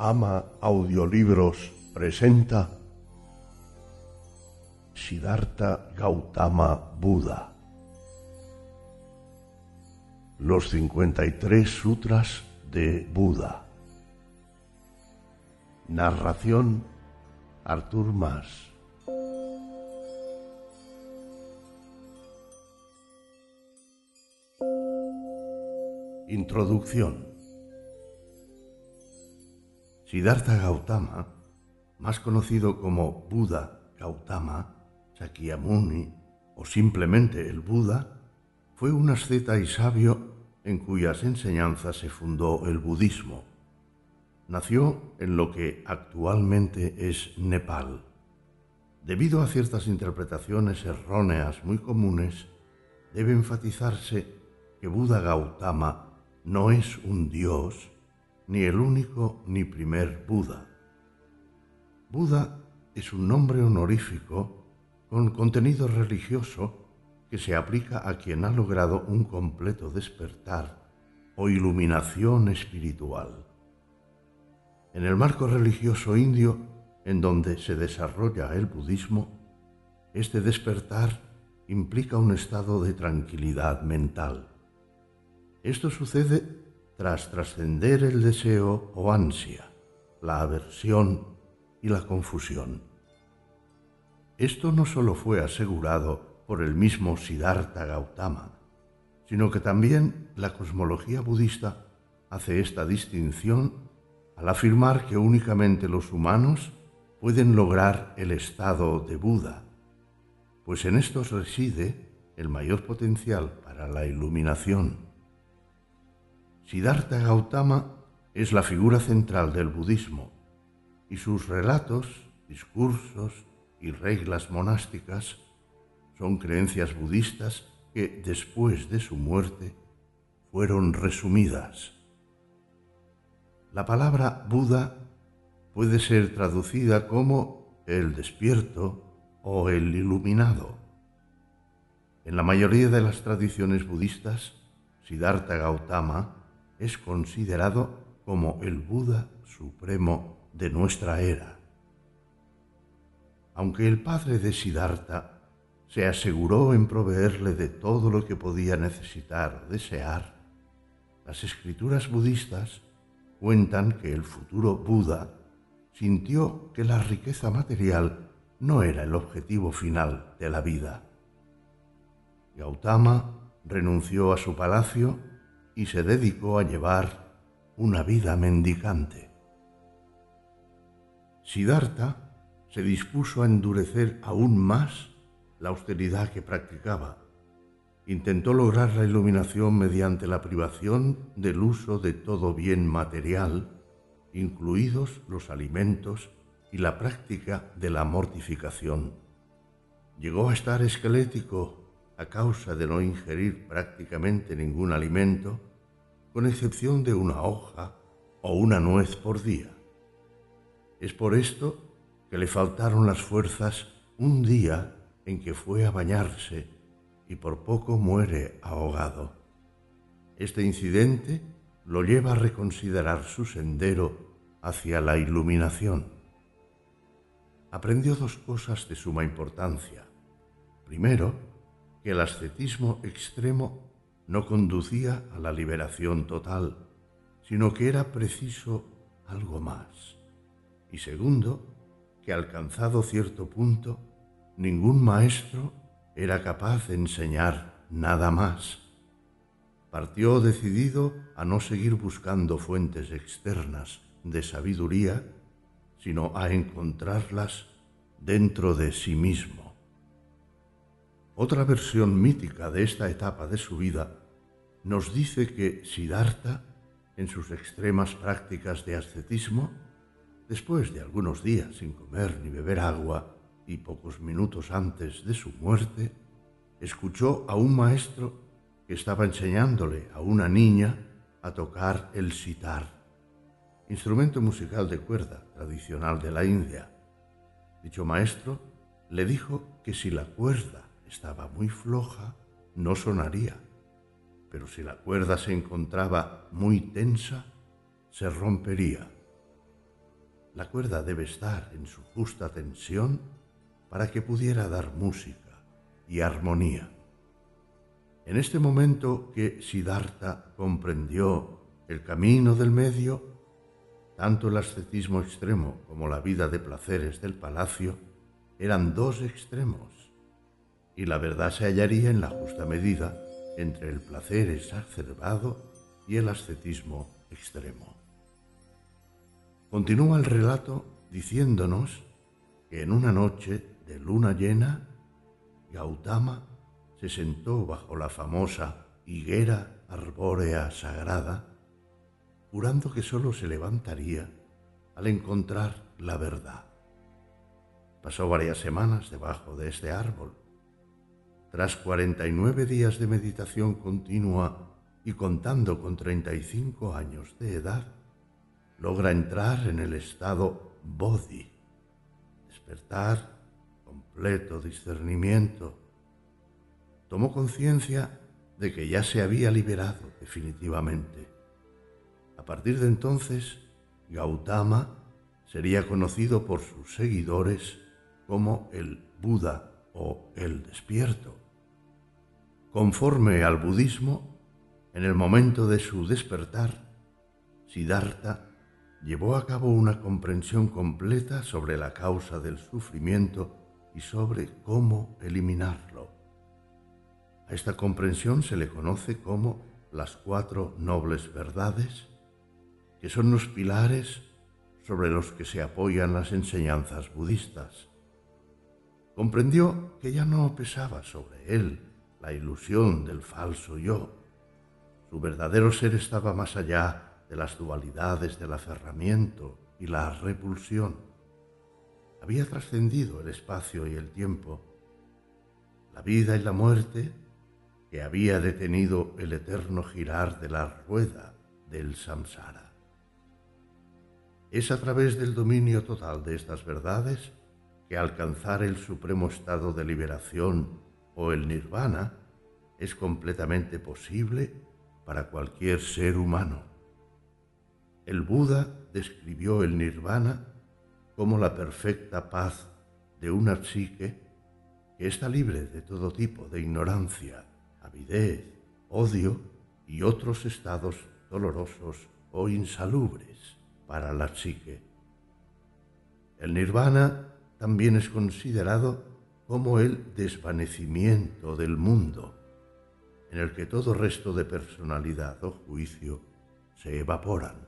Ama Audiolibros presenta Siddhartha Gautama Buda. Los 53 Sutras de Buda. Narración Artur Mas. Introducción. Siddhartha Gautama, más conocido como Buda Gautama, Shakyamuni o simplemente el Buda, fue un asceta y sabio en cuyas enseñanzas se fundó el budismo. Nació en lo que actualmente es Nepal. Debido a ciertas interpretaciones erróneas muy comunes, debe enfatizarse que Buda Gautama no es un dios, ni el único ni primer Buda. Buda es un nombre honorífico con contenido religioso que se aplica a quien ha logrado un completo despertar o iluminación espiritual. En el marco religioso indio en donde se desarrolla el budismo, este despertar implica un estado de tranquilidad mental. Esto sucede tras trascender el deseo o ansia, la aversión y la confusión. Esto no solo fue asegurado por el mismo Siddhartha Gautama, sino que también la cosmología budista hace esta distinción al afirmar que únicamente los humanos pueden lograr el estado de Buda, pues en estos reside el mayor potencial para la iluminación. Siddhartha Gautama es la figura central del budismo y sus relatos, discursos y reglas monásticas son creencias budistas que después de su muerte fueron resumidas. La palabra Buda puede ser traducida como el despierto o el iluminado. En la mayoría de las tradiciones budistas, Siddhartha Gautama es considerado como el Buda supremo de nuestra era. Aunque el padre de Siddhartha se aseguró en proveerle de todo lo que podía necesitar o desear, las escrituras budistas cuentan que el futuro Buda sintió que la riqueza material no era el objetivo final de la vida. Gautama renunció a su palacio y se dedicó a llevar una vida mendicante. Siddhartha se dispuso a endurecer aún más la austeridad que practicaba. Intentó lograr la iluminación mediante la privación del uso de todo bien material, incluidos los alimentos y la práctica de la mortificación. Llegó a estar esquelético a causa de no ingerir prácticamente ningún alimento, con excepción de una hoja o una nuez por día. Es por esto que le faltaron las fuerzas un día en que fue a bañarse y por poco muere ahogado. Este incidente lo lleva a reconsiderar su sendero hacia la iluminación. Aprendió dos cosas de suma importancia. Primero, que el ascetismo extremo no conducía a la liberación total, sino que era preciso algo más. Y segundo, que alcanzado cierto punto, ningún maestro era capaz de enseñar nada más. Partió decidido a no seguir buscando fuentes externas de sabiduría, sino a encontrarlas dentro de sí mismo. Otra versión mítica de esta etapa de su vida nos dice que Siddhartha, en sus extremas prácticas de ascetismo, después de algunos días sin comer ni beber agua y pocos minutos antes de su muerte, escuchó a un maestro que estaba enseñándole a una niña a tocar el sitar, instrumento musical de cuerda tradicional de la India. Dicho maestro le dijo que si la cuerda estaba muy floja, no sonaría, pero si la cuerda se encontraba muy tensa, se rompería. la cuerda debe estar en su justa tensión para que pudiera dar música y armonía. En este momento que Siddhartha comprendió el camino del medio, tanto el ascetismo extremo como la vida de placeres del palacio eran dos extremos, y la verdad se hallaría en la justa medida entre el placer exacerbado y el ascetismo extremo. Continúa el relato diciéndonos que en una noche de luna llena, Gautama se sentó bajo la famosa higuera arbórea sagrada, jurando que sólo se levantaría al encontrar la verdad. Pasó varias semanas debajo de este árbol. Tras 49 días de meditación continua y contando con 35 años de edad, logra entrar en el estado Bodhi, despertar, completo discernimiento. Tomó conciencia de que ya se había liberado definitivamente. A partir de entonces, Gautama sería conocido por sus seguidores como el Buda o el despierto. Conforme al budismo, en el momento de su despertar, Siddhartha llevó a cabo una comprensión completa sobre la causa del sufrimiento y sobre cómo eliminarlo. A esta comprensión se le conoce como las 4 nobles verdades, que son los pilares sobre los que se apoyan las enseñanzas budistas. Comprendió que ya no pesaba sobre él la ilusión del falso yo. Su verdadero ser estaba más allá de las dualidades del aferramiento y la repulsión. Había trascendido el espacio y el tiempo, la vida y la muerte, que había detenido el eterno girar de la rueda del samsara. Es a través del dominio total de estas verdades que alcanzar el supremo estado de liberación o el nirvana es completamente posible para cualquier ser humano. El Buda describió el nirvana como la perfecta paz de una psique que está libre de todo tipo de ignorancia, avidez, odio y otros estados dolorosos o insalubres para la psique. El nirvana también es considerado como el desvanecimiento del mundo, en el que todo resto de personalidad o juicio se evaporan.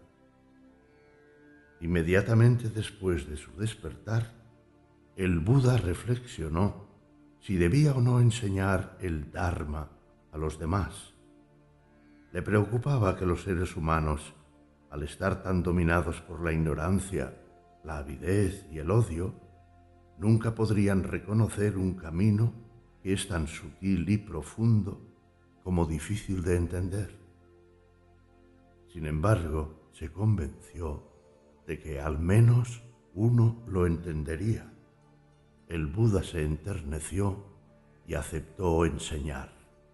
Inmediatamente después de su despertar, el Buda reflexionó si debía o no enseñar el Dharma a los demás. Le preocupaba que los seres humanos, al estar tan dominados por la ignorancia, la avidez y el odio, nunca podrían reconocer un camino que es tan sutil y profundo como difícil de entender. Sin embargo, se convenció de que al menos uno lo entendería. El Buda se enterneció y aceptó enseñar.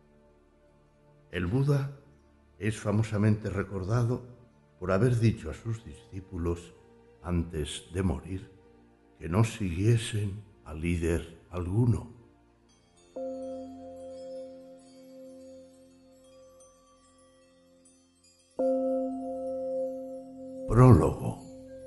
El Buda es famosamente recordado por haber dicho a sus discípulos antes de morir que no siguiesen a líder alguno. Prólogo.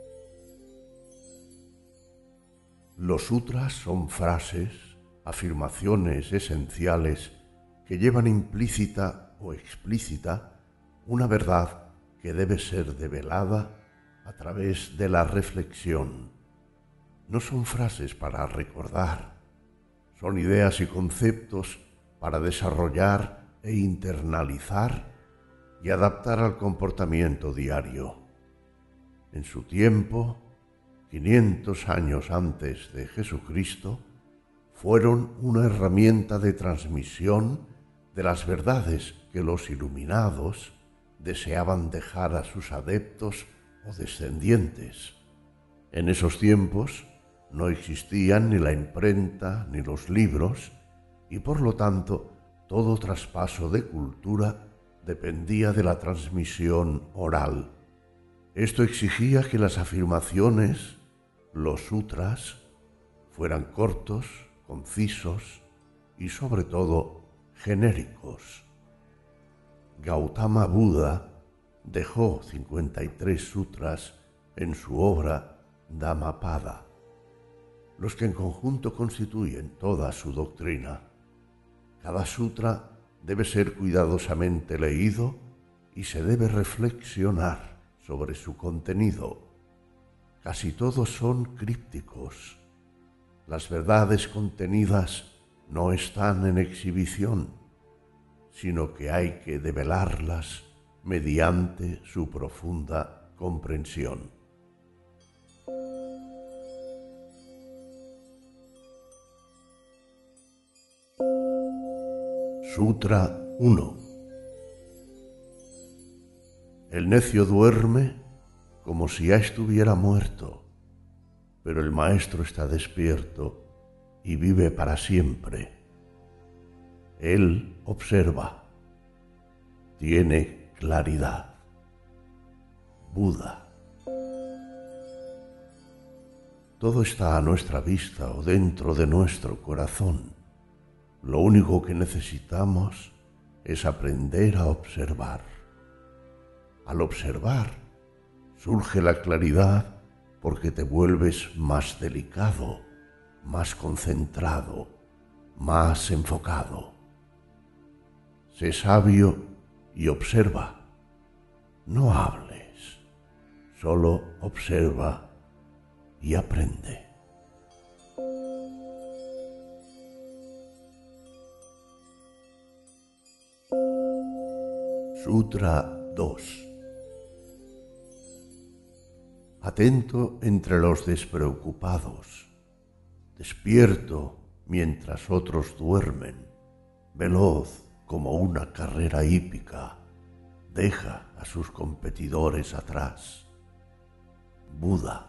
Los sutras son frases, afirmaciones esenciales que llevan implícita o explícita una verdad que debe ser develada a través de la reflexión. No son frases para recordar, son ideas y conceptos para desarrollar e internalizar y adaptar al comportamiento diario. En su tiempo, 500 años antes de Jesucristo, fueron una herramienta de transmisión de las verdades que los iluminados deseaban dejar a sus adeptos o descendientes. En esos tiempos no existían ni la imprenta ni los libros y por lo tanto todo traspaso de cultura dependía de la transmisión oral. Esto exigía que las afirmaciones, los sutras, fueran cortos, concisos y sobre todo genéricos. Gautama Buda dejó 53 sutras en su obra Dhammapada, los que en conjunto constituyen toda su doctrina. Cada sutra debe ser cuidadosamente leído y se debe reflexionar sobre su contenido. Casi todos son crípticos. Las verdades contenidas no están en exhibición, sino que hay que develarlas mediante su profunda comprensión. Sutra 1. El necio duerme como si ya estuviera muerto, pero el maestro está despierto y vive para siempre. Él observa, tiene claridad. Buda. Todo está a nuestra vista o dentro de nuestro corazón. Lo único que necesitamos es aprender a observar. Al observar, surge la claridad porque te vuelves más delicado, más concentrado, más enfocado. Sé sabio y observa. No hables, solo observa y aprende. Sutra 2. Atento entre los despreocupados, despierto mientras otros duermen, veloz como una carrera hípica, deja a sus competidores atrás. Buda.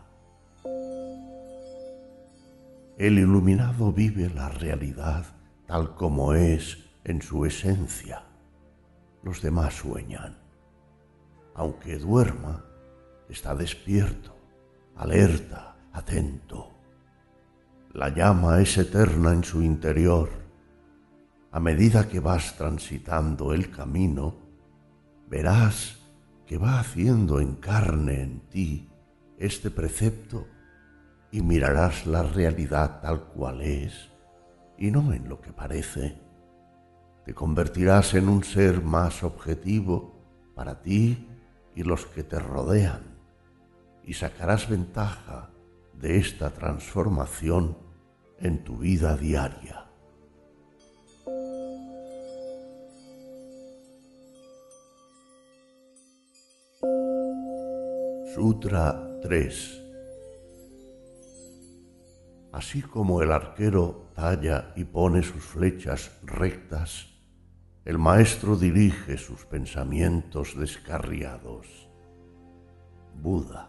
El iluminado vive la realidad tal como es en su esencia. Los demás sueñan. Aunque duerma, está despierto, alerta, atento. La llama es eterna en su interior. A medida que vas transitando el camino, verás que va haciendo encarne en ti este precepto y mirarás la realidad tal cual es y no en lo que parece. Te convertirás en un ser más objetivo para ti y los que te rodean y sacarás ventaja de esta transformación en tu vida diaria. Sutra 3. Así como el arquero talla y pone sus flechas rectas, el maestro dirige sus pensamientos descarriados. Buda.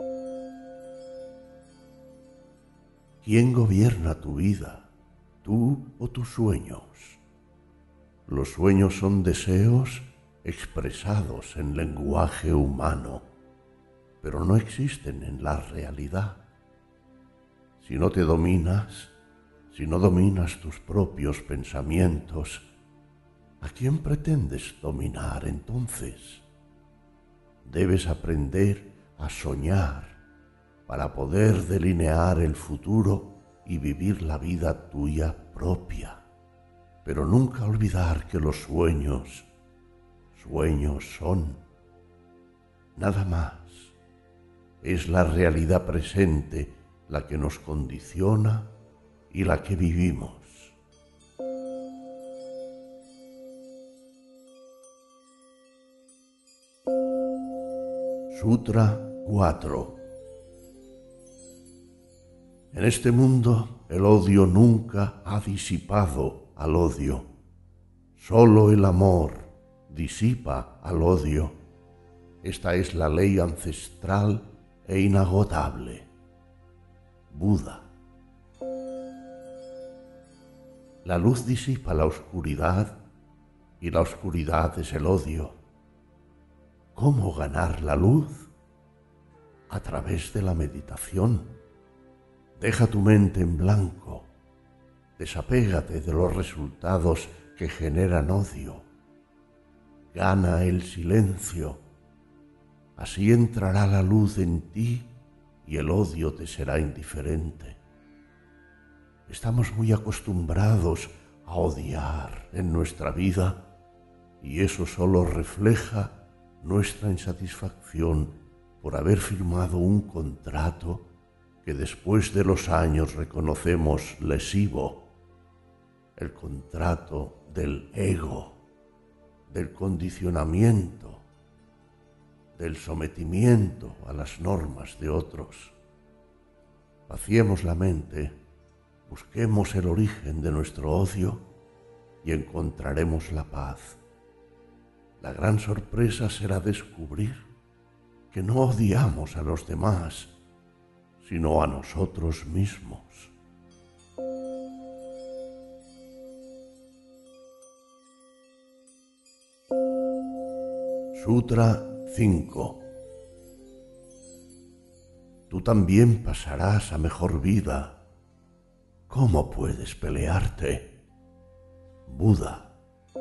¿Quién gobierna tu vida, tú o tus sueños? Los sueños son deseos expresados en lenguaje humano, pero no existen en la realidad. Si no te dominas, si no dominas tus propios pensamientos, ¿a quién pretendes dominar entonces? Debes aprender a soñar para poder delinear el futuro y vivir la vida tuya propia, pero nunca olvidar que los sueños son. Nada más. Es la realidad presente la que nos condiciona y la que vivimos. Sutra 4. En este mundo el odio nunca ha disipado al odio. Solo el amor disipa al odio. Esta es la ley ancestral e inagotable. Buda. La luz disipa la oscuridad y la oscuridad es el odio. ¿Cómo ganar la luz? a través de la meditación. Deja tu mente en blanco. Desapégate de los resultados que generan odio. Gana el silencio. Así entrará la luz en ti y el odio te será indiferente. Estamos muy acostumbrados a odiar en nuestra vida y eso solo refleja nuestra insatisfacción por haber firmado un contrato que después de los años reconocemos lesivo, el contrato del ego, del condicionamiento, del sometimiento a las normas de otros. Vaciemos la mente, busquemos el origen de nuestro odio y encontraremos la paz. La gran sorpresa será descubrir que no odiamos a los demás, sino a nosotros mismos. Sutra 5. Tú también pasarás a mejor vida. ¿Cómo puedes pelearte? Buda.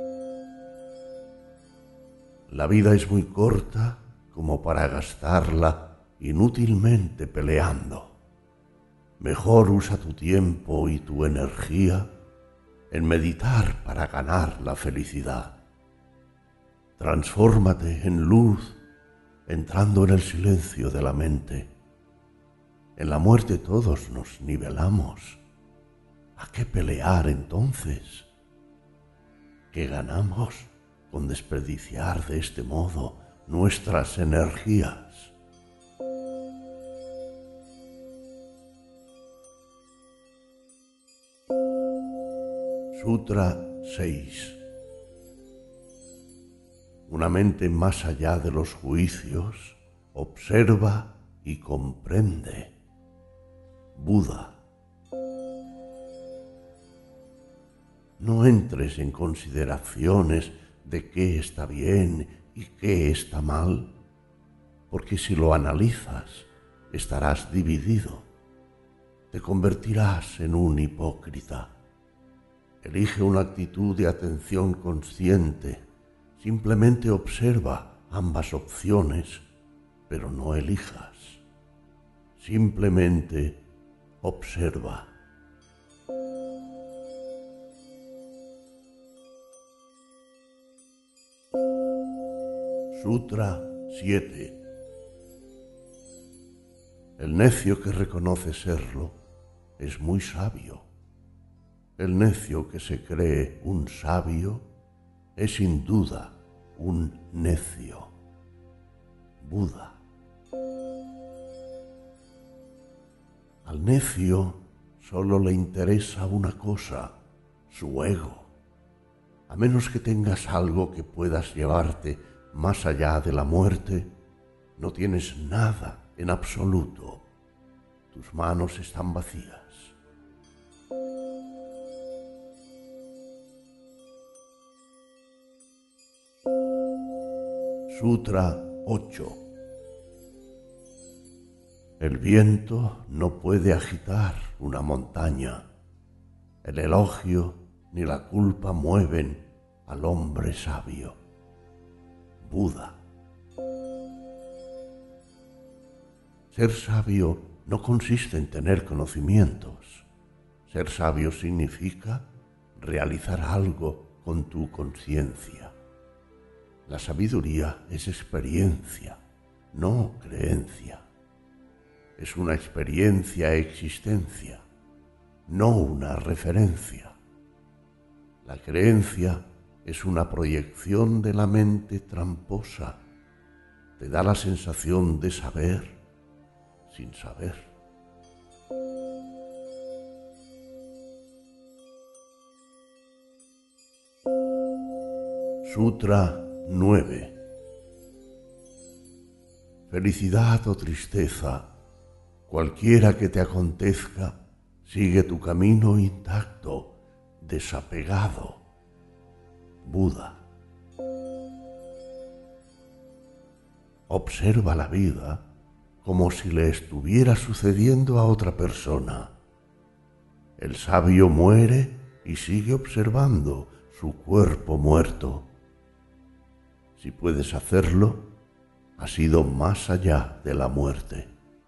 La vida es muy corta como para gastarla inútilmente peleando. Mejor usa tu tiempo y tu energía en meditar para ganar la felicidad. Transfórmate en luz entrando en el silencio de la mente. En la muerte todos nos nivelamos. ¿A qué pelear entonces? ¿Qué ganamos con desperdiciar de este modo nuestras energías? Sutra 6. Una mente más allá de los juicios observa y comprende. Buda. No entres en consideraciones de qué está bien y qué está mal, porque si lo analizas, estarás dividido. Te convertirás en un hipócrita. Elige una actitud de atención consciente. Simplemente observa ambas opciones, pero no elijas. Simplemente observa. Sutra 7. El necio que reconoce serlo es muy sabio. El necio que se cree un sabio es sin duda un necio. Buda. Al necio solo le interesa una cosa, su ego. A menos que tengas algo que puedas llevarte más allá de la muerte, no tienes nada en absoluto. Tus manos están vacías. Sutra 8. El viento no puede agitar una montaña. El elogio ni la culpa mueven al hombre sabio. Buda. Ser sabio no consiste en tener conocimientos. Ser sabio significa realizar algo con tu conciencia. La sabiduría es experiencia, no creencia. Es una experiencia-existencia, no una referencia. La creencia es una proyección de la mente tramposa. Te da la sensación de saber sin saber. Sutra 9. Felicidad o tristeza, cualquiera que te acontezca, sigue tu camino intacto, desapegado. Buda. Observa la vida como si le estuviera sucediendo a otra persona. El sabio muere y sigue observando su cuerpo muerto. Si puedes hacerlo, has ido más allá de la muerte.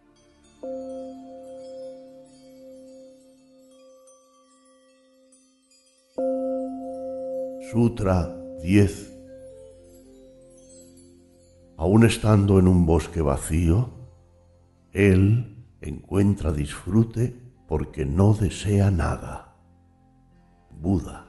Sutra 10. Aún estando en un bosque vacío, él encuentra disfrute porque no desea nada. Buda.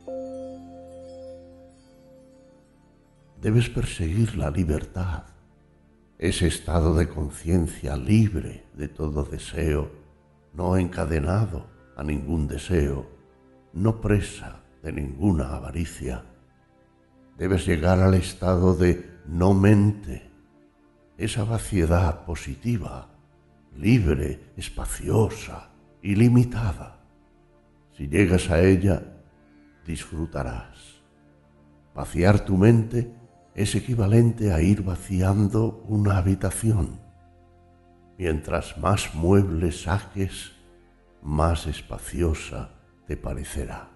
Debes perseguir la libertad, ese estado de conciencia libre de todo deseo, no encadenado a ningún deseo, no presa de ninguna avaricia. Debes llegar al estado de no mente, esa vaciedad positiva, libre, espaciosa, ilimitada. Si llegas a ella, disfrutarás. Vaciar tu mente es equivalente a ir vaciando una habitación. Mientras más muebles saques, más espaciosa te parecerá.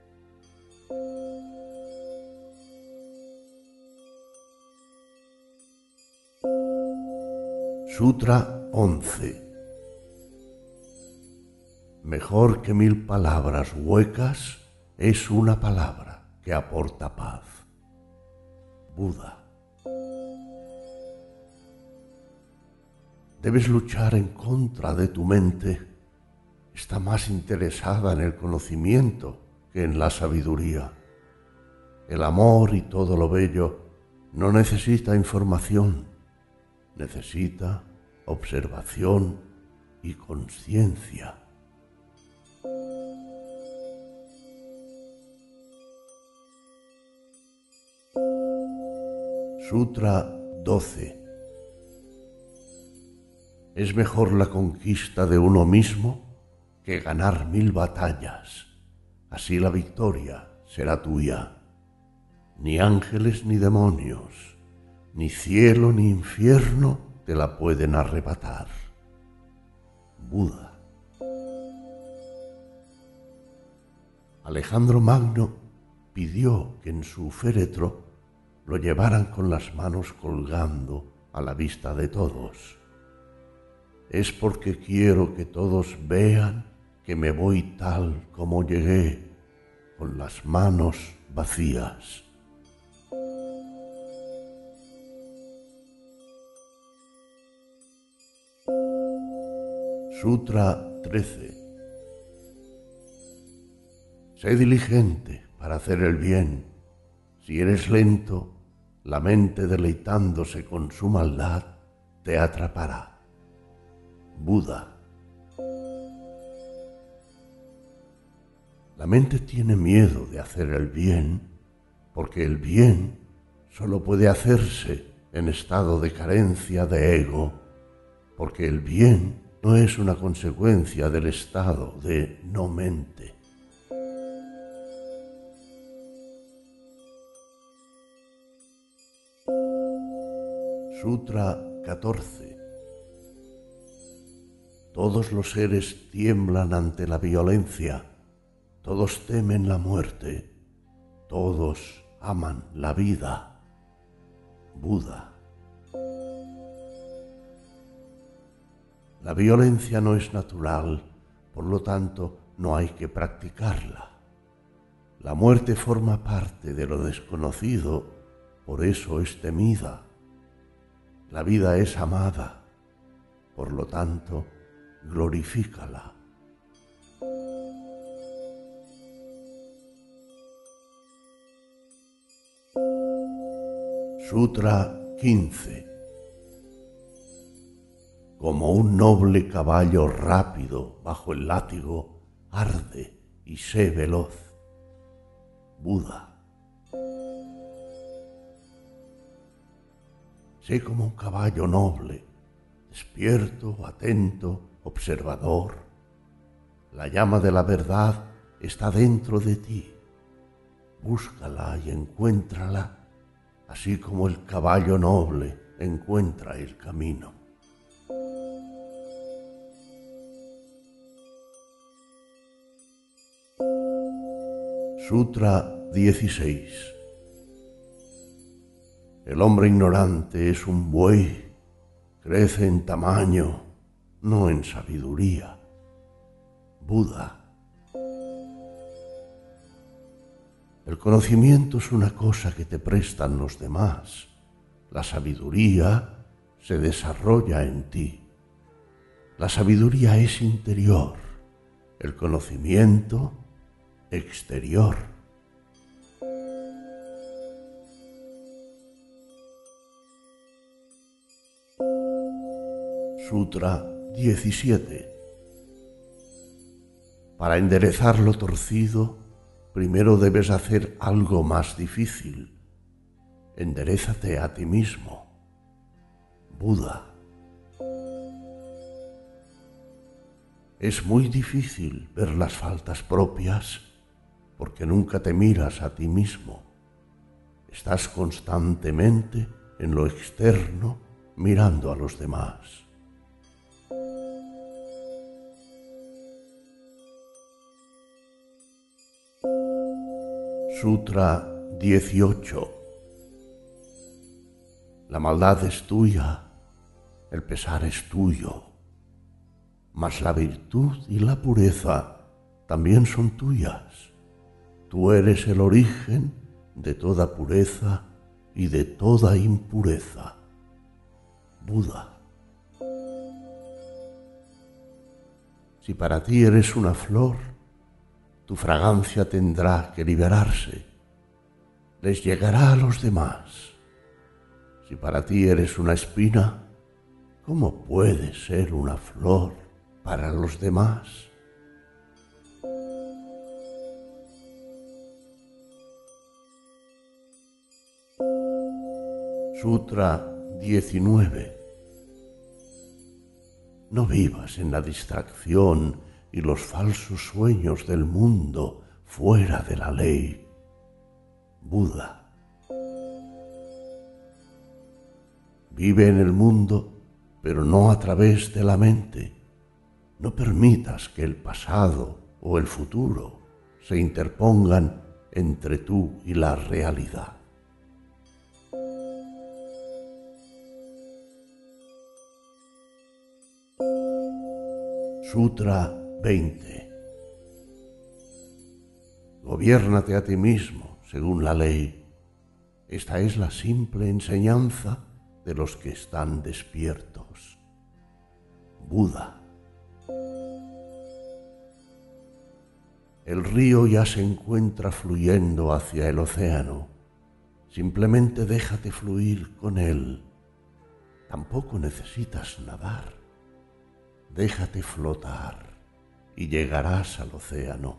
Sutra 11. Mejor que 1000 palabras huecas es una palabra que aporta paz. Buda. Debes luchar en contra de tu mente. Está más interesada en el conocimiento que en la sabiduría. El amor y todo lo bello no necesita información, necesita observación y conciencia. Sutra 12. Es mejor la conquista de uno mismo que ganar 1000 batallas. Así la victoria será tuya. Ni ángeles ni demonios, ni cielo ni infierno te la pueden arrebatar. Buda. Alejandro Magno pidió que en su féretro lo llevaran con las manos colgando a la vista de todos. Es porque quiero que todos vean que me voy tal como llegué, con las manos vacías. Sutra 13. Sé diligente para hacer el bien. Si eres lento, la mente deleitándose con su maldad te atrapará. Buda. La mente tiene miedo de hacer el bien porque el bien solo puede hacerse en estado de carencia de ego, porque el bien no es una consecuencia del estado de no mente. Sutra 14. Todos los seres tiemblan ante la violencia, todos temen la muerte, todos aman la vida. Buda. La violencia no es natural, por lo tanto no hay que practicarla. La muerte forma parte de lo desconocido, por eso es temida. La vida es amada, por lo tanto, glorifícala. Sutra 15. Como un noble caballo rápido bajo el látigo, arde y sé veloz. Buda. Sé como un caballo noble, despierto, atento, observador. La llama de la verdad está dentro de ti. Búscala y encuéntrala, así como el caballo noble encuentra el camino. Sutra 16. El hombre ignorante es un buey, crece en tamaño, no en sabiduría. Buda. El conocimiento es una cosa que te prestan los demás. La sabiduría se desarrolla en ti. La sabiduría es interior, el conocimiento exterior. Sutra 17. Para enderezar lo torcido, primero debes hacer algo más difícil. Enderézate a ti mismo. Buda. Es muy difícil ver las faltas propias porque nunca te miras a ti mismo. Estás constantemente en lo externo mirando a los demás. Sutra 18. La maldad es tuya, el pesar es tuyo, mas la virtud y la pureza también son tuyas. Tú eres el origen de toda pureza y de toda impureza. Buda. Si para ti eres una flor, tu fragancia tendrá que liberarse. Les llegará a los demás. Si para ti eres una espina, ¿cómo puedes ser una flor para los demás? Sutra 19. No vivas en la distracción y los falsos sueños del mundo fuera de la ley. Buda. Vive en el mundo, pero no a través de la mente. No permitas que el pasado o el futuro se interpongan entre tú y la realidad. Sutra 20. Gobiérnate a ti mismo según la ley. Esta es la simple enseñanza de los que están despiertos. Buda. El río ya se encuentra fluyendo hacia el océano. Simplemente déjate fluir con él. Tampoco necesitas nadar. Déjate flotar y llegarás al océano.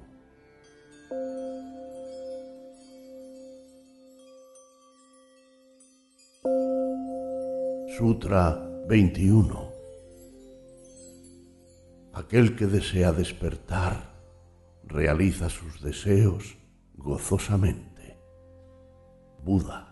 Sutra 21. Aquel que desea despertar realiza sus deseos gozosamente. Buda.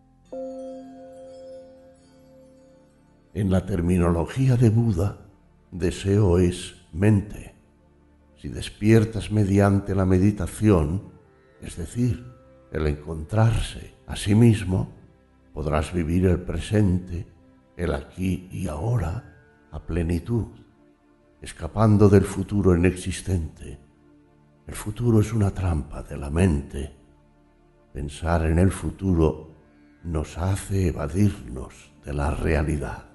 En la terminología de Buda, deseo es mente. Si despiertas mediante la meditación, es decir, el encontrarse a sí mismo, podrás vivir el presente, el aquí y ahora, a plenitud, escapando del futuro inexistente. El futuro es una trampa de la mente. Pensar en el futuro nos hace evadirnos de la realidad.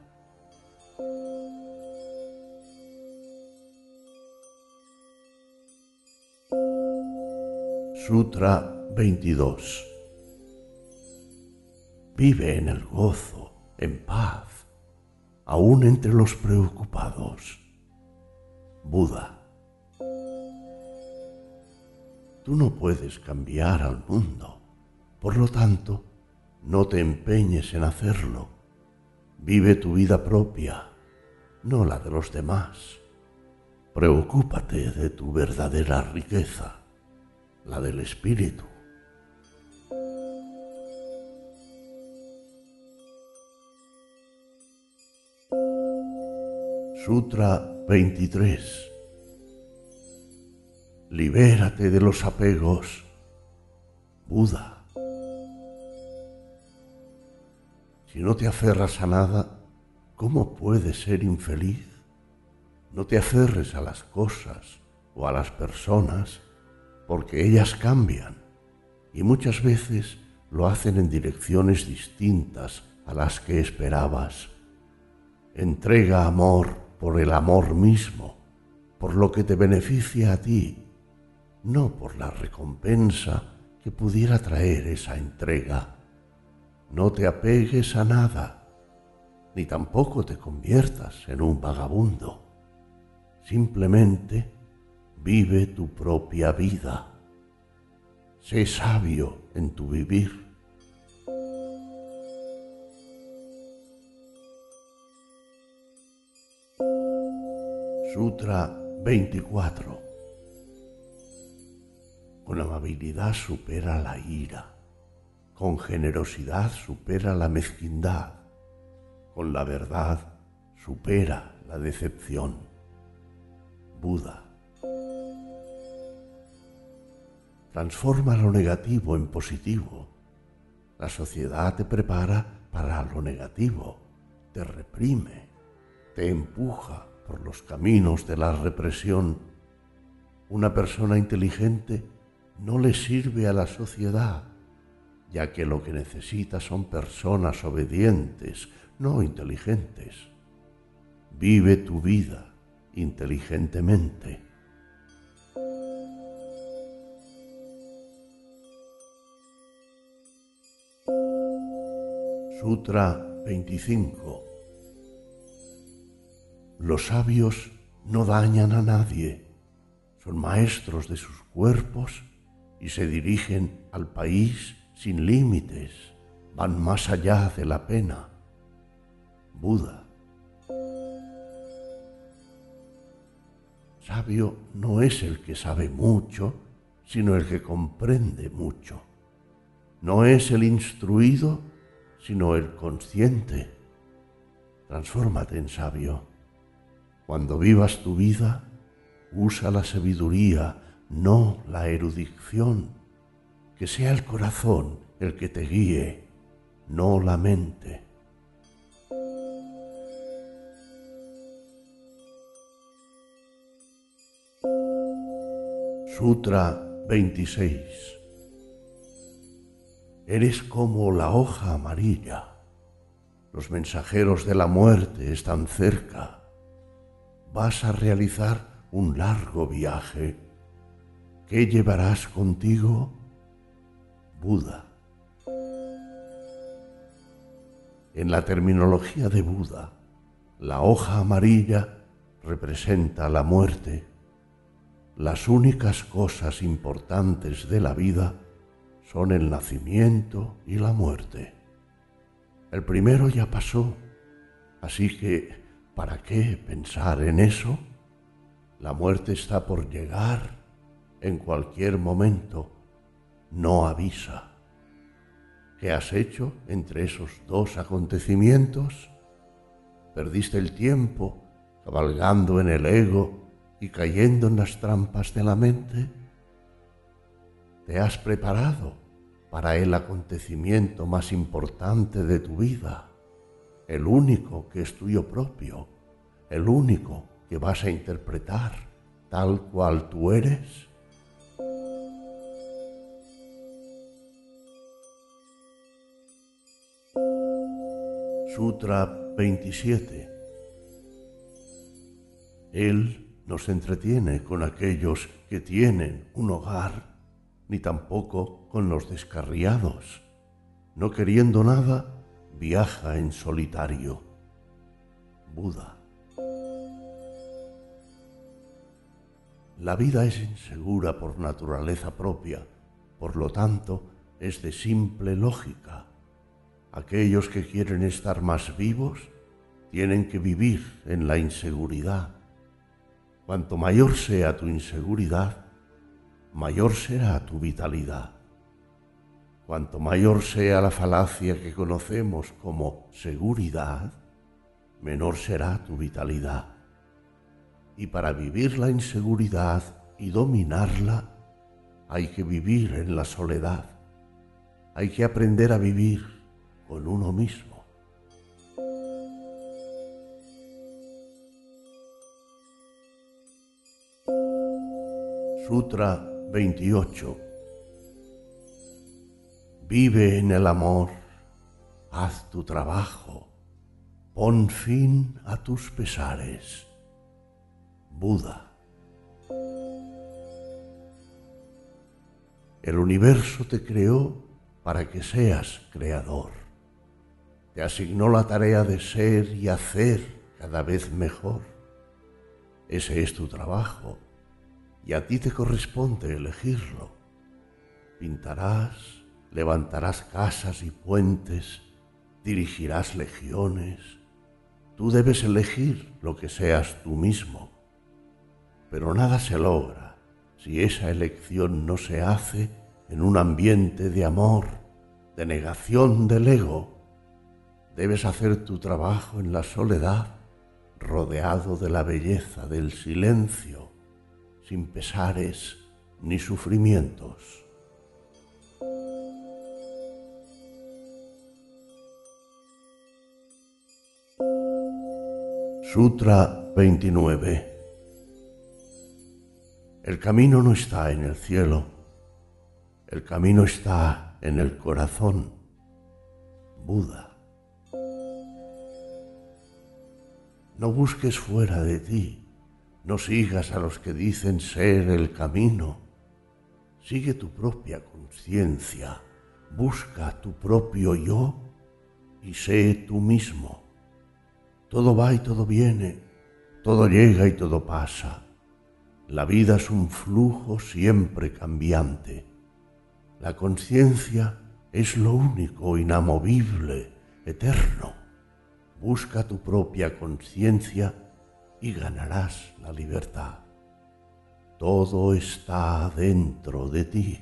Sutra 22. Vive en el gozo, en paz, aún entre los preocupados. Buda. Tú no puedes cambiar al mundo, por lo tanto, no te empeñes en hacerlo. Vive tu vida propia, no la de los demás. Preocúpate de tu verdadera riqueza, la del espíritu. Sutra 23. Libérate de los apegos Buda. Si no te aferras a nada, ¿cómo puedes ser infeliz? No te aferres a las cosas o a las personas, porque ellas cambian y muchas veces lo hacen en direcciones distintas a las que esperabas. Entrega amor por el amor mismo, por lo que te beneficia a ti, no por la recompensa que pudiera traer esa entrega. No te apegues a nada, ni tampoco te conviertas en un vagabundo. Simplemente vive tu propia vida. Sé sabio en tu vivir. Sutra 24. Con amabilidad supera la ira, con generosidad supera la mezquindad, con la verdad supera la decepción. Buda. Transforma lo negativo en positivo. La sociedad te prepara para lo negativo, te reprime, te empuja por los caminos de la represión. Una persona inteligente no le sirve a la sociedad, ya que lo que necesita son personas obedientes, no inteligentes. Vive tu vida inteligentemente. Sutra 25. Los sabios no dañan a nadie, son maestros de sus cuerpos y se dirigen al país sin límites, van más allá de la pena. Buda. Sabio no es el que sabe mucho, sino el que comprende mucho. No es el instruido, sino el consciente. Transfórmate en sabio. Cuando vivas tu vida, usa la sabiduría, no la erudición. Que sea el corazón el que te guíe, no la mente. Sutra 26. Eres como la hoja amarilla. Los mensajeros de la muerte están cerca. Vas a realizar un largo viaje. ¿Qué llevarás contigo? Buda. En la terminología de Buda, la hoja amarilla representa la muerte. Las únicas cosas importantes de la vida son el nacimiento y la muerte. El primero ya pasó, así que ¿para qué pensar en eso? La muerte está por llegar en cualquier momento, no avisa. ¿Qué has hecho entre esos dos acontecimientos? ¿Perdiste el tiempo cabalgando en el ego y cayendo en las trampas de la mente? ¿Te has preparado para el acontecimiento más importante de tu vida? El único que es tuyo propio, el único que vas a interpretar tal cual tú eres. Sutra 27. Él no se entretiene con aquellos que tienen un hogar, ni tampoco con los descarriados. No queriendo nada, viaja en solitario. Buda. La vida es insegura por naturaleza propia, por lo tanto, es de simple lógica. Aquellos que quieren estar más vivos tienen que vivir en la inseguridad. Cuanto mayor sea tu inseguridad, mayor será tu vitalidad. Cuanto mayor sea la falacia que conocemos como seguridad, menor será tu vitalidad. Y para vivir la inseguridad y dominarla, hay que vivir en la soledad. Hay que aprender a vivir con uno mismo. Sutra 28. Vive en el amor, haz tu trabajo, pon fin a tus pesares. Buda. El universo te creó para que seas creador. Te asignó la tarea de ser y hacer cada vez mejor. Ese es tu trabajo y a ti te corresponde elegirlo. Pintarás, levantarás casas y puentes, dirigirás legiones. Tú debes elegir lo que seas tú mismo. Pero nada se logra si esa elección no se hace en un ambiente de amor, de negación del ego. Debes hacer tu trabajo en la soledad, rodeado de la belleza del silencio, sin pesares ni sufrimientos. Sutra 29. El camino no está en el cielo, el camino está en el corazón. Buda. No busques fuera de ti, no sigas a los que dicen ser el camino. Sigue tu propia conciencia, busca tu propio yo y sé tú mismo. Todo va y todo viene, todo llega y todo pasa. La vida es un flujo siempre cambiante. La conciencia es lo único inamovible, eterno. Busca tu propia conciencia y ganarás la libertad. Todo está dentro de ti.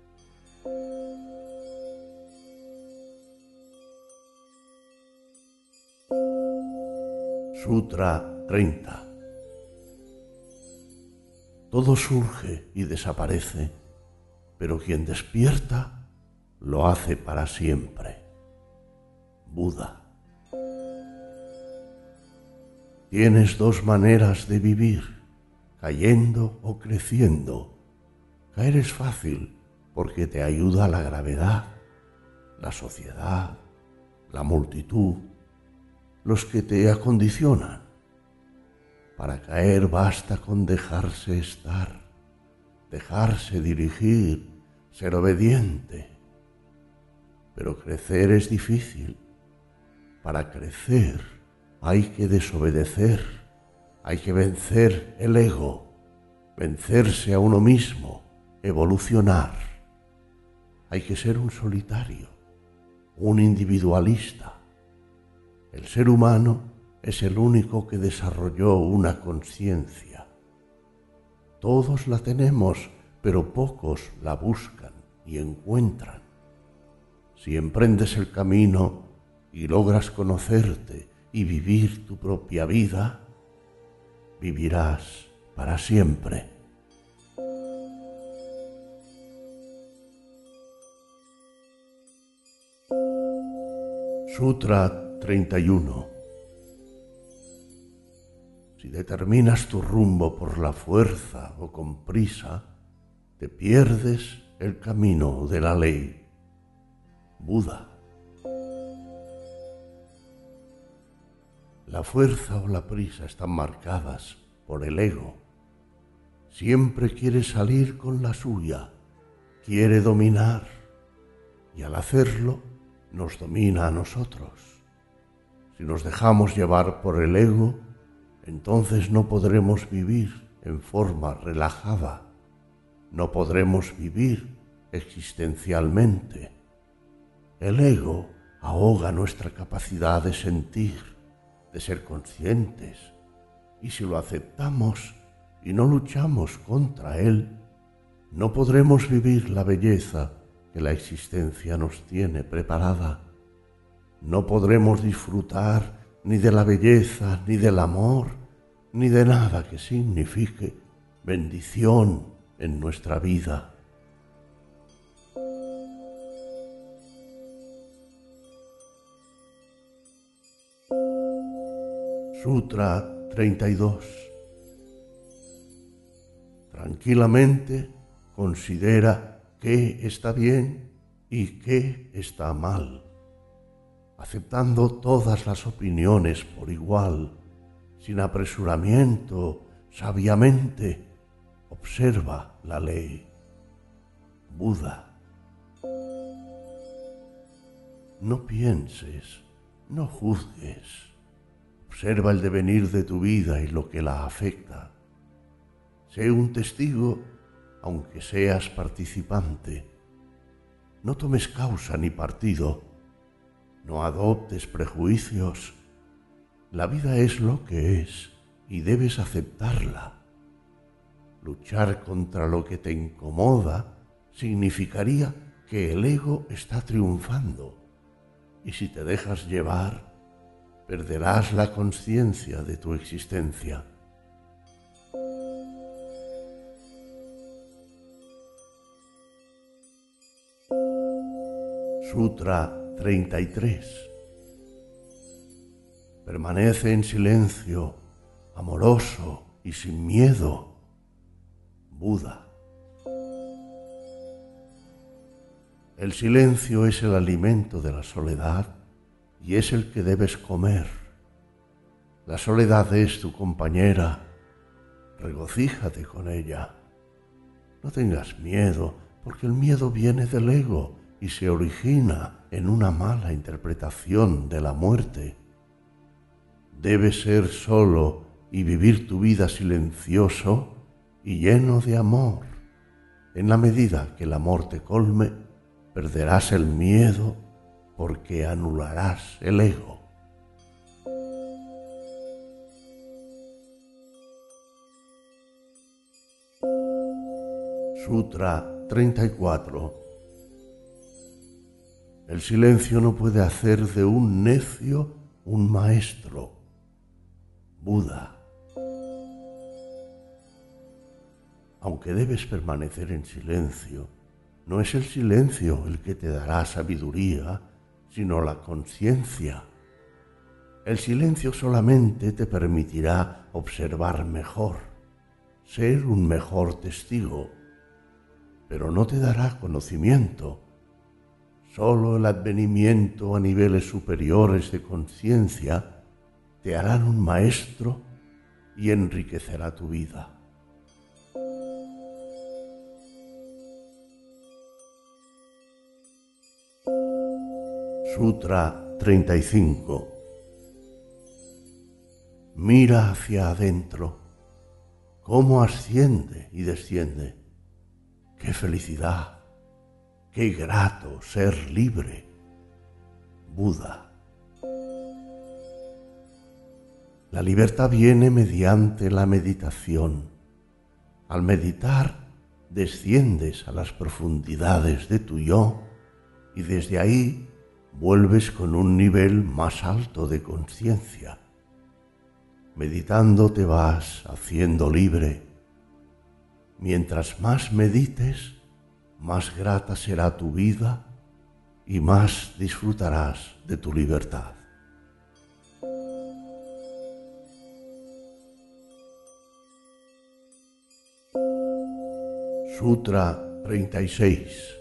Sutra 30. Todo surge y desaparece, pero quien despierta lo hace para siempre. Buda. Tienes dos maneras de vivir, cayendo o creciendo. Caer es fácil porque te ayuda la gravedad, la sociedad, la multitud, los que te acondicionan. Para caer basta con dejarse estar, dejarse dirigir, ser obediente. Pero crecer es difícil. Para crecer hay que desobedecer, hay que vencer el ego, vencerse a uno mismo, evolucionar. Hay que ser un solitario, un individualista. El ser humano es el único que desarrolló una conciencia. Todos la tenemos, pero pocos la buscan y encuentran. Si emprendes el camino y logras conocerte y vivir tu propia vida, vivirás para siempre. Sutra 31. Si determinas tu rumbo por la fuerza o con prisa, te pierdes el camino de la ley. Buda. La fuerza o la prisa están marcadas por el ego. Siempre quiere salir con la suya, quiere dominar, y al hacerlo nos domina a nosotros. Si nos dejamos llevar por el ego, entonces no podremos vivir en forma relajada, no podremos vivir existencialmente. El ego ahoga nuestra capacidad de sentir, de ser conscientes, y si lo aceptamos y no luchamos contra él, no podremos vivir la belleza que la existencia nos tiene preparada. No podremos disfrutar ni de la belleza, ni del amor, ni de nada que signifique bendición en nuestra vida. Sutra 32. Tranquilamente considera qué está bien y qué está mal, aceptando todas las opiniones por igual, sin apresuramiento, sabiamente observa la ley. Buda. No pienses, no juzgues. Observa el devenir de tu vida y lo que la afecta. Sé un testigo, aunque seas participante. No tomes causa ni partido. No adoptes prejuicios. La vida es lo que es y debes aceptarla. Luchar contra lo que te incomoda significaría que el ego está triunfando. Y si te dejas llevar, perderás la conciencia de tu existencia. Sutra 33. Permanece en silencio, amoroso y sin miedo. Buda. El silencio es el alimento de la soledad y es el que debes comer. La soledad es tu compañera, regocíjate con ella. No tengas miedo, porque el miedo viene del ego y se origina en una mala interpretación de la muerte. Debes ser solo y vivir tu vida silencioso y lleno de amor. En la medida que el amor te colme, perderás el miedo porque anularás el ego. Sutra 34. El silencio no puede hacer de un necio un maestro. Buda. Aunque debes permanecer en silencio, no es el silencio el que te dará sabiduría, sino la conciencia. El silencio solamente te permitirá observar mejor, ser un mejor testigo, pero no te dará conocimiento. Solo el advenimiento a niveles superiores de conciencia te harán un maestro y enriquecerá tu vida. Sutra 35. Mira hacia adentro, cómo asciende y desciende. ¡Qué felicidad! ¡Qué grato ser libre! Buda. La libertad viene mediante la meditación. Al meditar, desciendes a las profundidades de tu yo y desde ahí vuelves con un nivel más alto de conciencia. Meditando te vas haciendo libre. Mientras más medites, más grata será tu vida y más disfrutarás de tu libertad. Sutra 36.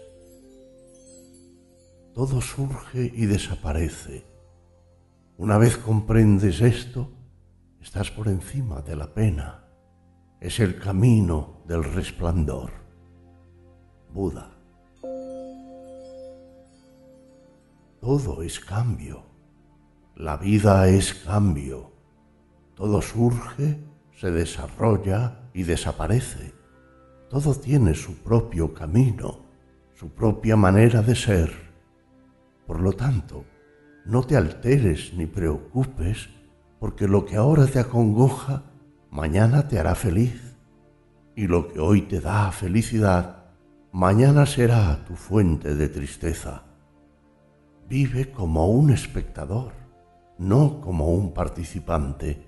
Todo surge y desaparece. Una vez comprendes esto, estás por encima de la pena. Es el camino del resplandor. Buda. Todo es cambio. La vida es cambio. Todo surge, se desarrolla y desaparece. Todo tiene su propio camino, su propia manera de ser. Por lo tanto, no te alteres ni preocupes, porque lo que ahora te acongoja, mañana te hará feliz. Y lo que hoy te da felicidad, mañana será tu fuente de tristeza. Vive como un espectador, no como un participante.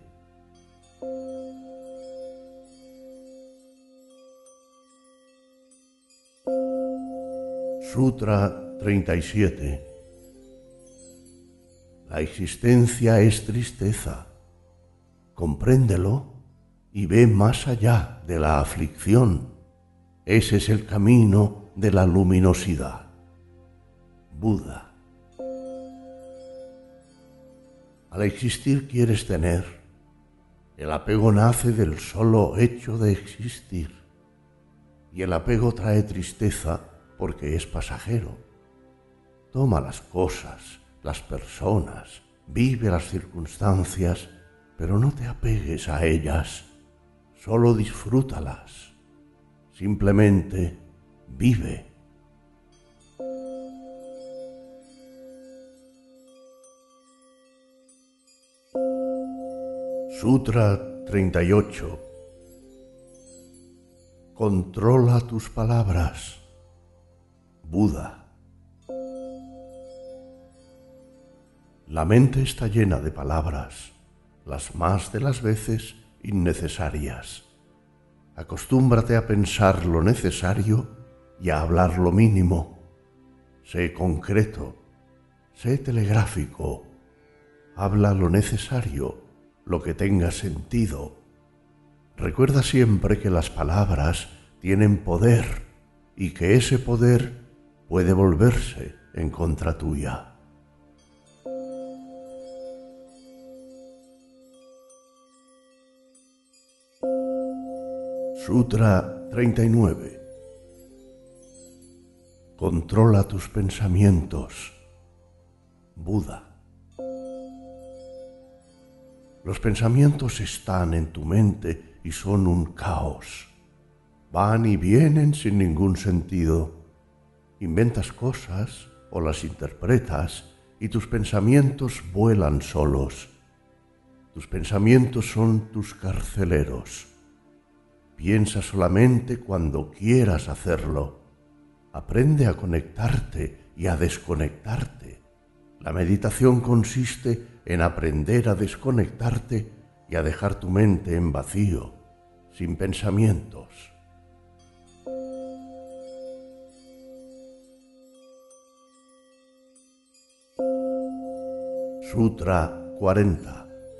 Sutra 37. La existencia es tristeza. Compréndelo y ve más allá de la aflicción. Ese es el camino de la luminosidad. Buda. Al existir quieres tener. El apego nace del solo hecho de existir. Y el apego trae tristeza porque es pasajero. Toma las cosas, las personas, vive las circunstancias, pero no te apegues a ellas. Solo disfrútalas. Simplemente vive. Sutra 38. Controla tus palabras. Buda. La mente está llena de palabras, las más de las veces innecesarias. Acostúmbrate a pensar lo necesario y a hablar lo mínimo. Sé concreto, sé telegráfico. Habla lo necesario, lo que tenga sentido. Recuerda siempre que las palabras tienen poder y que ese poder puede volverse en contra tuya. Sutra 39. Controla tus pensamientos. Buda. Los pensamientos están en tu mente y son un caos. Van y vienen sin ningún sentido. Inventas cosas o las interpretas y tus pensamientos vuelan solos. Tus pensamientos son tus carceleros. Piensa solamente cuando quieras hacerlo. Aprende a conectarte y a desconectarte. La meditación consiste en aprender a desconectarte y a dejar tu mente en vacío, sin pensamientos. Sutra 40.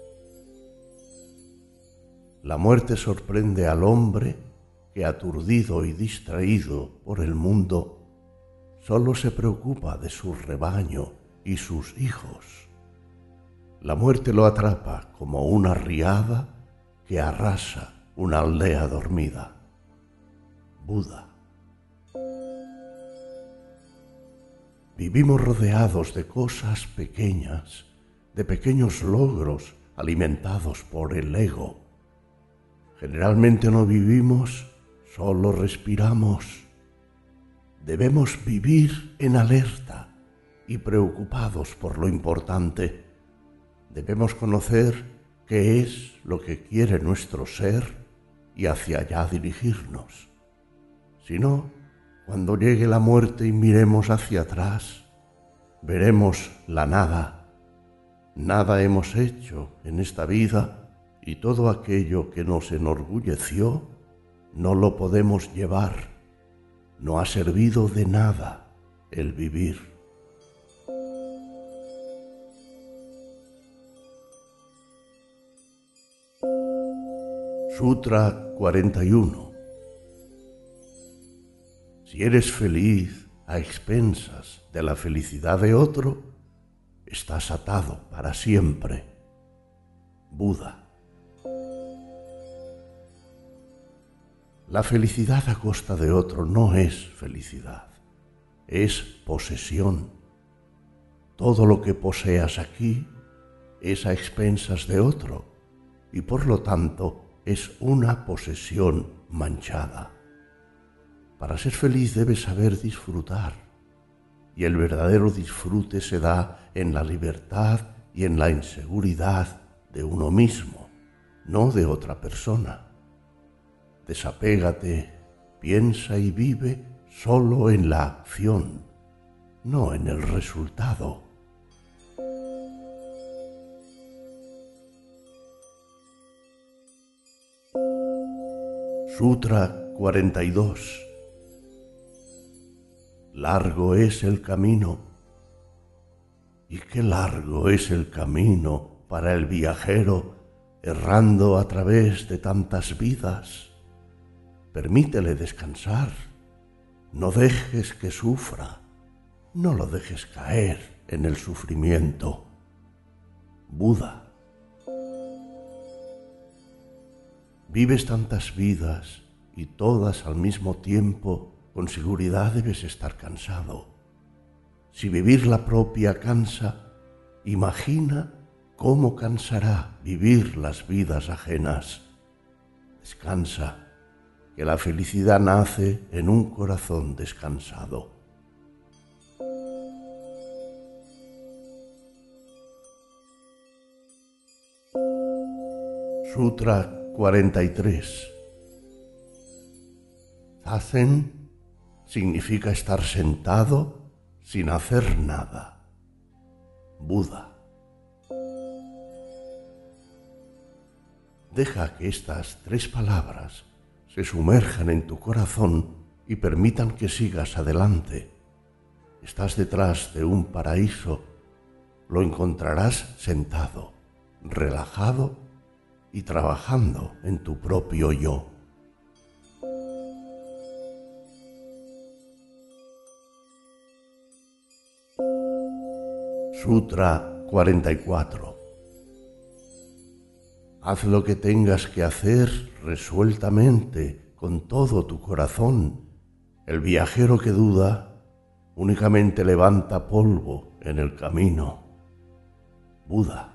La muerte sorprende al hombre que, aturdido y distraído por el mundo, solo se preocupa de su rebaño y sus hijos. La muerte lo atrapa como una riada que arrasa una aldea dormida. Buda. Vivimos rodeados de cosas pequeñas, de pequeños logros alimentados por el ego. Generalmente no vivimos, solo respiramos. Debemos vivir en alerta y preocupados por lo importante. Debemos conocer qué es lo que quiere nuestro ser y hacia allá dirigirnos. Si no, cuando llegue la muerte y miremos hacia atrás, veremos la nada. Nada hemos hecho en esta vida y todo aquello que nos enorgulleció no lo podemos llevar. No ha servido de nada el vivir. Sutra 41. Si eres feliz a expensas de la felicidad de otro, estás atado para siempre. Buda. La felicidad a costa de otro no es felicidad, es posesión. Todo lo que poseas aquí es a expensas de otro y por lo tanto es una posesión manchada. Para ser feliz debes saber disfrutar y el verdadero disfrute se da en la libertad y en la inseguridad de uno mismo, no de otra persona. Desapégate, piensa y vive solo en la acción, no en el resultado. Sutra 42. Largo es el camino. ¿Y qué largo es el camino para el viajero errando a través de tantas vidas. Permítele descansar, no dejes que sufra, no lo dejes caer en el sufrimiento. Buda. Vives tantas vidas y todas al mismo tiempo, con seguridad debes estar cansado. Si vivir la propia cansa, imagina cómo cansará vivir las vidas ajenas. Descansa, que la felicidad nace en un corazón descansado. Sutra 43. Zazen significa estar sentado sin hacer nada. Buda. Deja que estas 3 palabras se sumerjan en tu corazón y permitan que sigas adelante. Estás detrás de un paraíso. Lo encontrarás sentado, relajado y trabajando en tu propio yo. Sutra 44. Haz lo que tengas que hacer resueltamente, con todo tu corazón. El viajero que duda únicamente levanta polvo en el camino. Buda.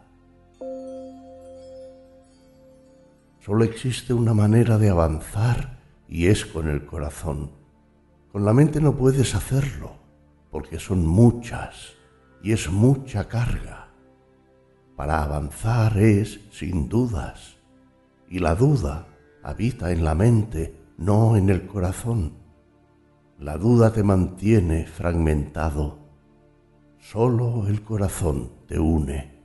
Solo existe una manera de avanzar y es con el corazón. Con la mente no puedes hacerlo, porque son muchas y es mucha carga. Para avanzar es sin dudas, y la duda habita en la mente, no en el corazón. La duda te mantiene fragmentado, solo el corazón te une.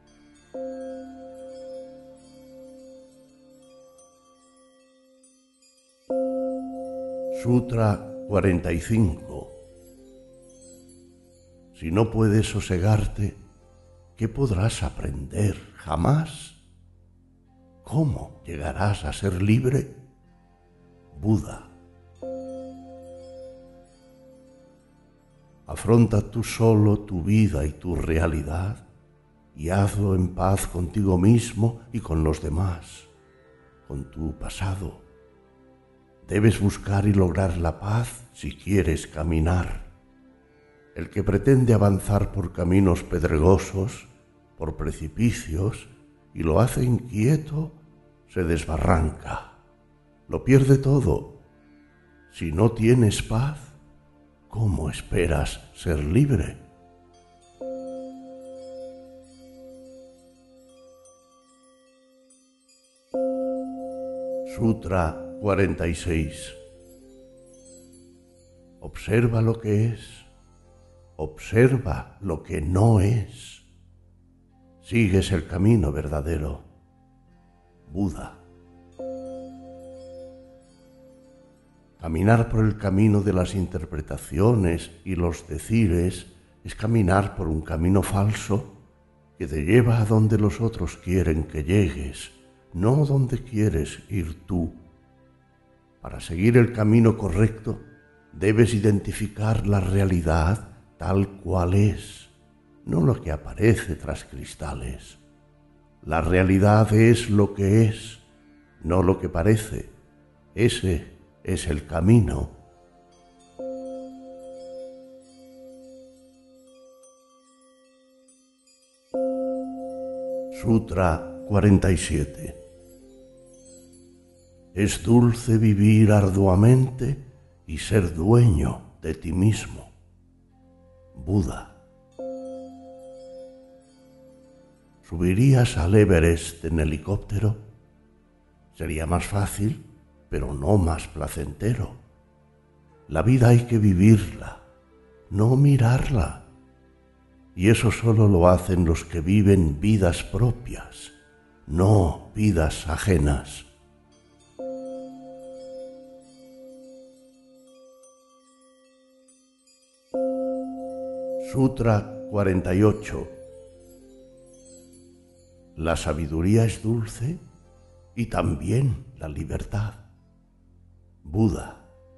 Sutra 45. Si no puedes sosegarte, ¿qué podrás aprender jamás? ¿Cómo llegarás a ser libre? Buda. Afronta tú solo tu vida y tu realidad y hazlo en paz contigo mismo y con los demás, con tu pasado. Debes buscar y lograr la paz si quieres caminar. El que pretende avanzar por caminos pedregosos, por precipicios, y lo hace inquieto, se desbarranca, lo pierde todo. Si no tienes paz, ¿cómo esperas ser libre? Sutra 46. Observa lo que es, observa lo que no es. Sigues el camino verdadero. Buda. Caminar por el camino de las interpretaciones y los decires es caminar por un camino falso que te lleva a donde los otros quieren que llegues, no donde quieres ir tú. Para seguir el camino correcto, debes identificar la realidad tal cual es, no lo que aparece tras cristales. La realidad es lo que es, no lo que parece. Ese es el camino. Sutra 47. Es dulce vivir arduamente y ser dueño de ti mismo. Buda. ¿Subirías al Everest en helicóptero? Sería más fácil, pero no más placentero. La vida hay que vivirla, no mirarla. Y eso solo lo hacen los que viven vidas propias, no vidas ajenas. Sutra 48. la sabiduría es dulce y también la libertad. Buda.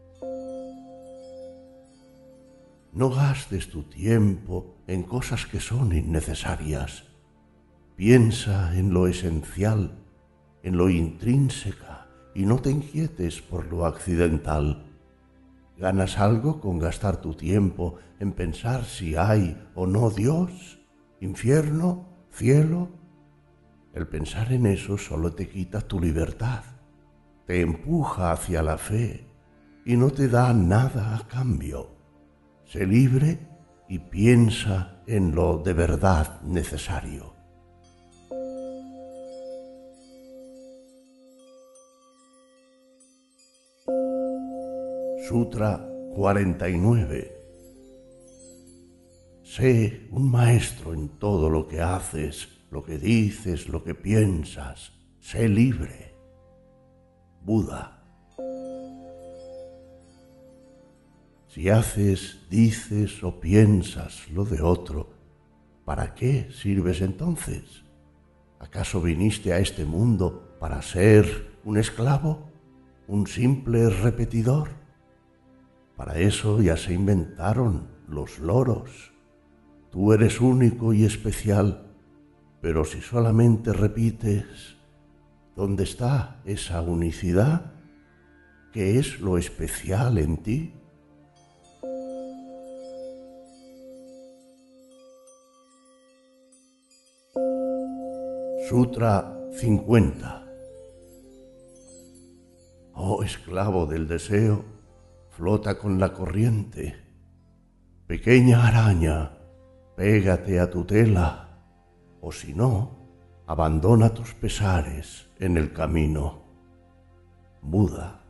No gastes tu tiempo en cosas que son innecesarias. Piensa en lo esencial, en lo intrínseca, y no te inquietes por lo accidental. ¿Ganas algo con gastar tu tiempo en pensar si hay o no Dios, infierno, cielo? El pensar en eso solo te quita tu libertad, te empuja hacia la fe y no te da nada a cambio. Sé libre y piensa en lo de verdad necesario. Sutra 49. Sé un maestro en todo lo que haces, lo que dices, lo que piensas. Sé libre. Buda. Si haces, dices o piensas lo de otro, ¿para qué sirves entonces? ¿Acaso viniste a este mundo para ser un esclavo? ¿Un simple repetidor? Para eso ya se inventaron los loros. Tú eres único y especial, pero si solamente repites, ¿dónde está esa unicidad? ¿Qué es lo especial en ti? Sutra 50. Oh esclavo del deseo, flota con la corriente. Pequeña araña, pégate a tu tela, o si no, abandona tus pesares en el camino. Buda.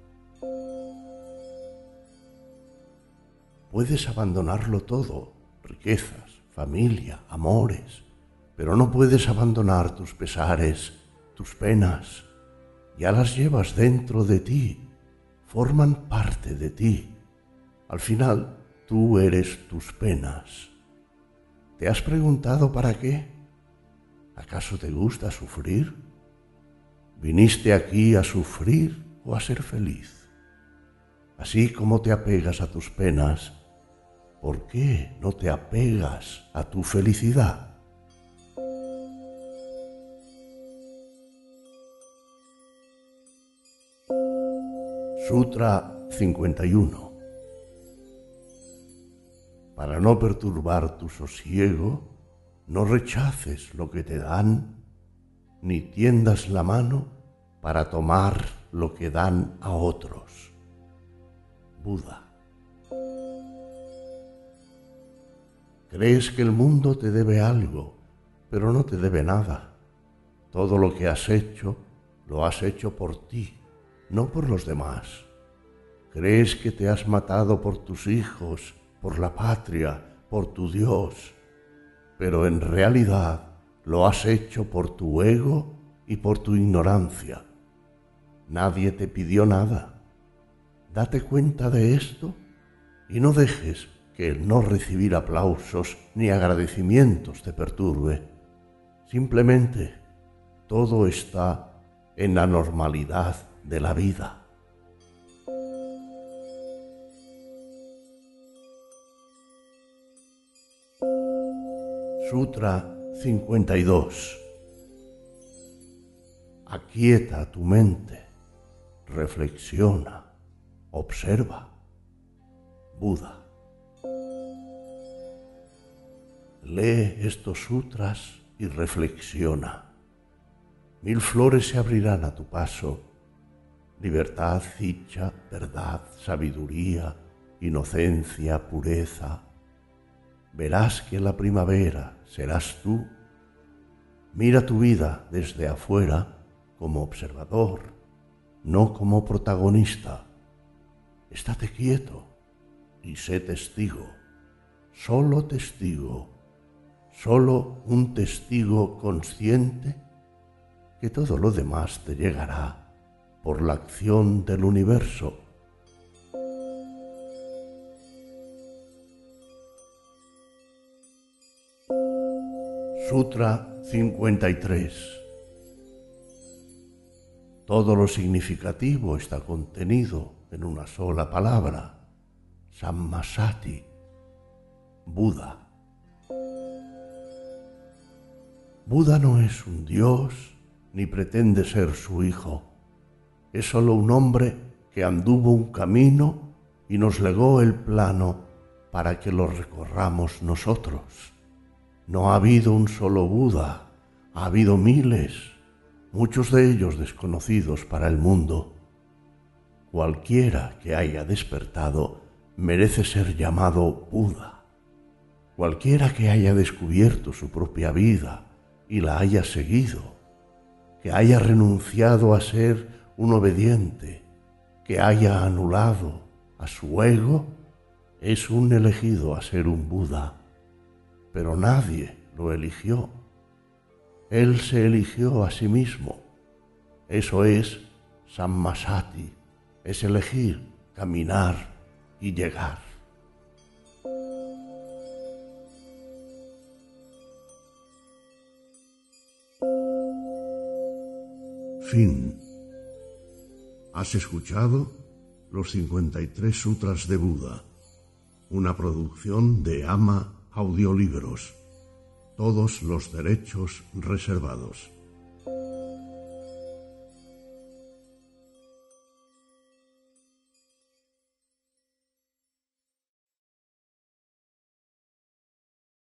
Puedes abandonarlo todo, riquezas, familia, amores, pero no puedes abandonar tus pesares, tus penas. Ya las llevas dentro de ti, forman parte de ti. Al final, tú eres tus penas. ¿Te has preguntado para qué? ¿Acaso te gusta sufrir? ¿Viniste aquí a sufrir o a ser feliz? Así como te apegas a tus penas, ¿por qué no te apegas a tu felicidad? Sutra 51. Para no perturbar tu sosiego, no rechaces lo que te dan, ni tiendas la mano para tomar lo que dan a otros. Buda. Crees que el mundo te debe algo, pero no te debe nada. Todo lo que has hecho, lo has hecho por ti, no por los demás. Crees que te has matado por tus hijos, por la patria, por tu Dios, pero en realidad lo has hecho por tu ego y por tu ignorancia. Nadie te pidió nada. Date cuenta de esto y no dejes que el no recibir aplausos ni agradecimientos te perturbe. Simplemente todo está en la normalidad de la vida. Sutra 52. Aquieta tu mente, reflexiona, observa. Buda. Lee estos sutras y reflexiona. 1000 flores se abrirán a tu paso. Libertad, dicha, verdad, sabiduría, inocencia, pureza. Verás que la primavera serás tú. Mira tu vida desde afuera como observador, no como protagonista. Estate quieto y sé testigo, solo un testigo consciente que todo lo demás te llegará por la acción del universo. Sutra 53. Todo lo significativo está contenido en una sola palabra: Sammasati, Buda. Buda no es un dios ni pretende ser su hijo. Es solo un hombre que anduvo un camino y nos legó el plano para que lo recorramos nosotros. No ha habido un solo Buda, ha habido miles, muchos de ellos desconocidos para el mundo. Cualquiera que haya despertado merece ser llamado Buda. Cualquiera que haya descubierto su propia vida y la haya seguido, que haya renunciado a ser un obediente, que haya anulado a su ego, es un elegido a ser un Buda. Pero nadie lo eligió. Él se eligió a sí mismo. Eso es Sammasati, es elegir, caminar y llegar. Fin. ¿Has escuchado los 53 Sutras de Buda? Una producción de Ama Audiolibros. Todos los derechos reservados.